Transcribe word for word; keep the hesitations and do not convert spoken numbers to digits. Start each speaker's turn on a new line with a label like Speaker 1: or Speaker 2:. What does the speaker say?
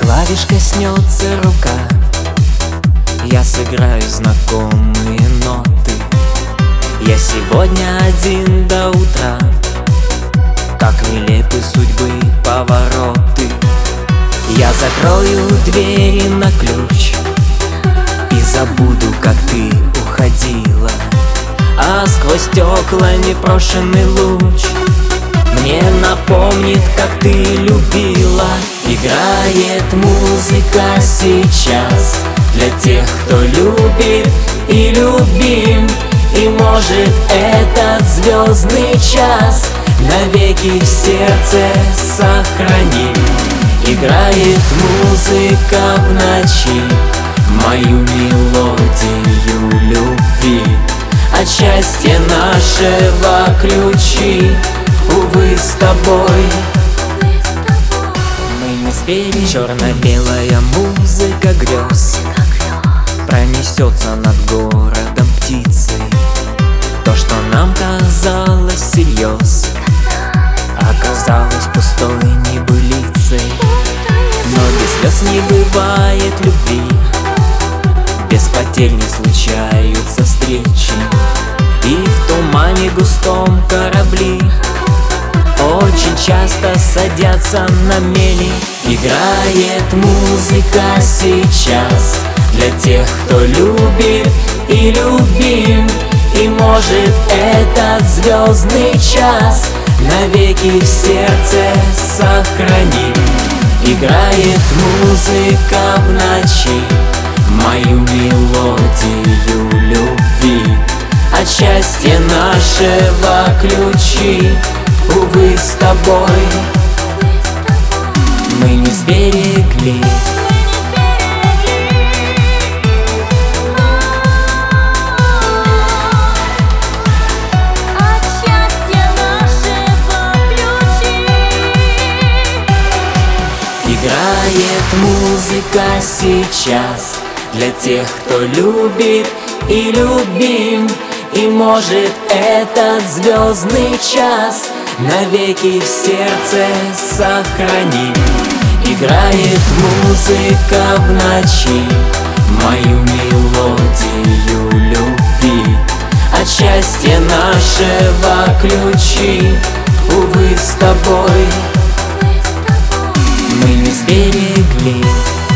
Speaker 1: клавиш коснется рука, я сыграю знакомые ноты. Я сегодня один до утра, как нелепы судьбы повороты. Я закрою двери на ключ и забуду, как ты уходила, а сквозь стекла непрошенный луч мне напомнит, как ты любила. Играет музыка сейчас для тех, кто любит и любим, и может этот звездный час навеки в сердце сохраним. Играет музыка в ночи мою мелодию любви, от счастья нашего ключи, увы, с тобой мы не сберем. Черно-белая музыка грез пронесется над городом птицей. То, что нам казалось всерьез, оказалось пустой небылицей. Но без слез не бывает любви, без потерь не случаются встречи, и в тумане густом корабли очень часто садятся на мели. Играет музыка сейчас для тех, кто любит и любим, и может этот звездный час навеки в сердце сохраним. Играет музыка в ночи мою мелодию любви, от счастья нашего ключи, увы, с тобой мы не сберегли. Играет музыка сейчас для тех, кто любит и любим, и может этот звездный час навеки в сердце сохраним. Играет музыка в ночи мою мелодию любви, от счастья нашего ключи, увы, с тобой мы не сберегли.